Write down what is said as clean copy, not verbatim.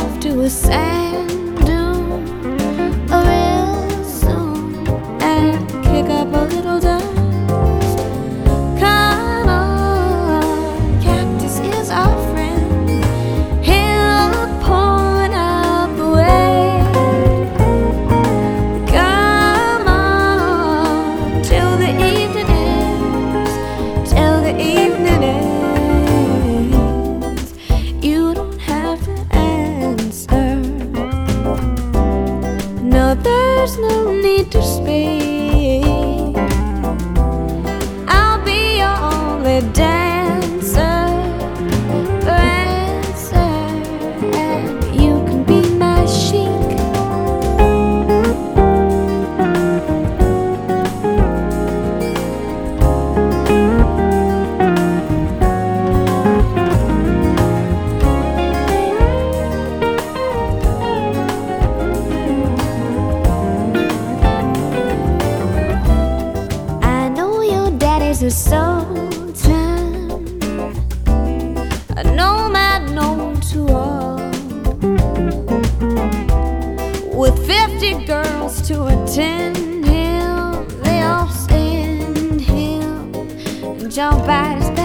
off to a sand dune real soon and kick up a little dust. Come on, cactus is our friend. He'll point up the way. Come on, till the evening ends, till the evening ends. You don't have to answer. No, there's no need to speak. I'll be your only dancer, prancer, and you can be my chic. I know your daddy's a sultan, a nomad known to all, with 50 girls to attend him. They all send him and jump at his